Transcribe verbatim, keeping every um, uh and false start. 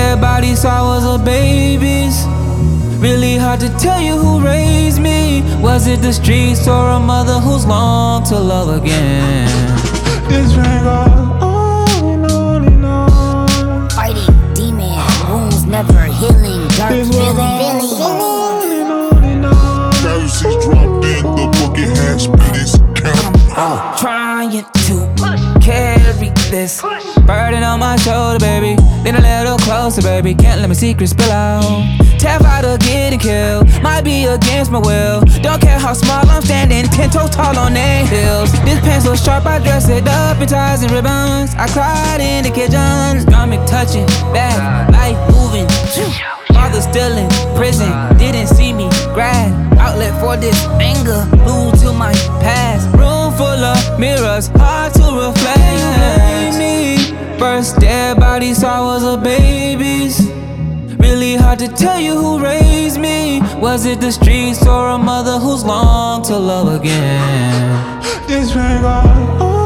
dead bodies I was a babies. Really hard to tell you who raised me. Was it the streets or a mother who's longed to love again? This rain goes on and on and on. Fighting demon wounds never healing. Dark This feeling, rain goes feeling. on and on and on. Pharisees dropped in, the boogie had spitters count. I'm trying to carry this burden on my shoulder, baby. Lean a little closer, baby. Can't let my secrets spill out. Terrified of getting killed, might be against my will. Don't care how small I'm standing, ten toes tall on their heels. This pencil sharp, I dress it up in ties and ribbons. I cried in the kitchen, stomach touching, back, life moving. Father still in prison, didn't see me grab outlet for this anger, glued to my past. Room full of mirrors, hard to reflect me. First dead bodies I was a babies. Really hard to tell you who raised me. Was it the streets or a mother who's longed to love again? This rain goes on